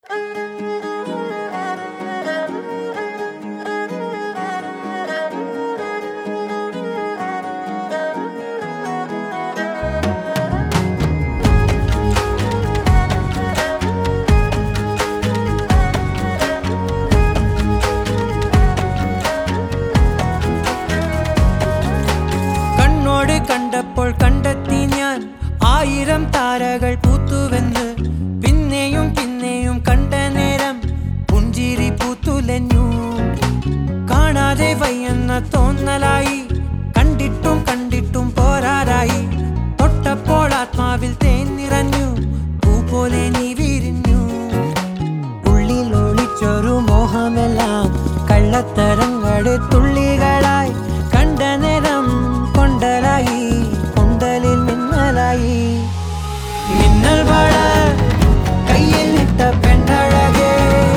കണ്ടപ്പോൾ കണ്ടെത്തി ഞാൻ 1000 താരകൾ പൂത്തുവെന്ന് പിന്നെയും പിന്നെയും കണ്ട നേരം പുഞ്ചിരി പൂത്തുലഞ്ഞു കാണാതെ വയ്യെന്ന തോന്നലായി കണ്ടിട്ടും കണ്ടിട്ടും പോരാറായി തൊട്ടപ്പോൾ ആത്മാവിൽ തേൻ നിറഞ്ഞു പൂ പോലെ നീ വിരിഞ്ഞു ഉള്ളിൽ ഒളിച്ചൊരു മോഹമെല്ലാം കള്ളത്തരങ്ങളുടെ തുള്ളികളായി കണ്ട നേരം കൊണ്ടലായി കൊണ്ടലിൽ മിന്നലായി മിന്നൽ വാഴ കയ്യിൽ ഇട്ട പെണ്ണഴകേ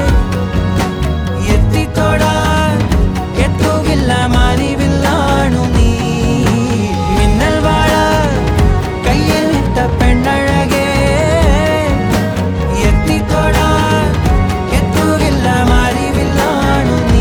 എത്തിത്തോടാൻ എത്തുകില്ല മാറിവില്ലാണു നീ മിന്നൽ വാഴ കയ്യിൽ ഇട്ട പെണ്ണഴകേ എത്തിത്തോടാൻ എത്തുകില്ല മാറിവില്ലാണു നീ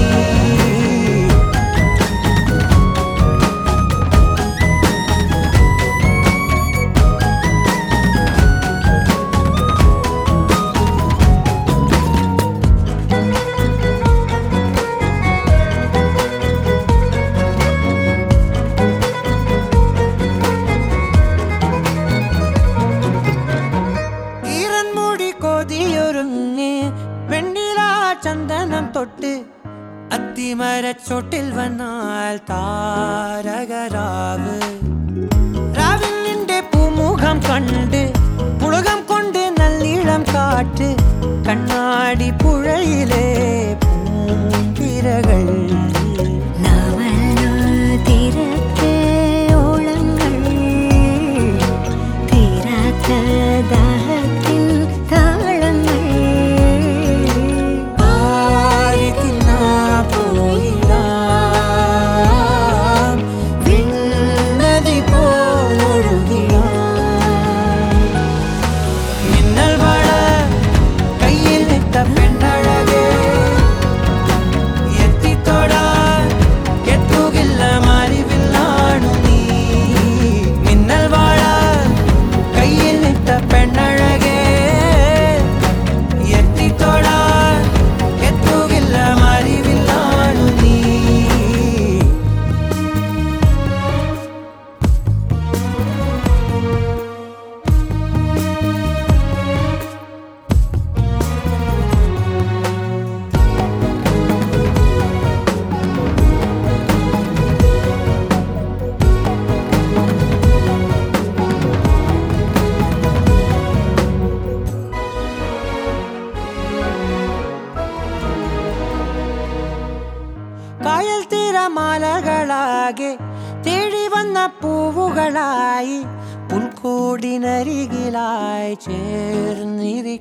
വെണ്ണിലാ ചന്ദനം തൊട്ട് അത്തിമരച്ചോട്ടിൽ വന്നാൽ താരകരാവ് രാവിൽ നിന്റെ പൂമുഖം കണ്ട് പുളകം കൊണ്ട് നല്ലിളം കാറ്റ് കണ്ണാടി പുഴയിലെ പൂന്തിരകൾ കായൽ തീരമാലകളാകെ തേടി വന്ന പൂവുകളായി പുൽക്കൂടിനരികിലായി ചേർന്നിരി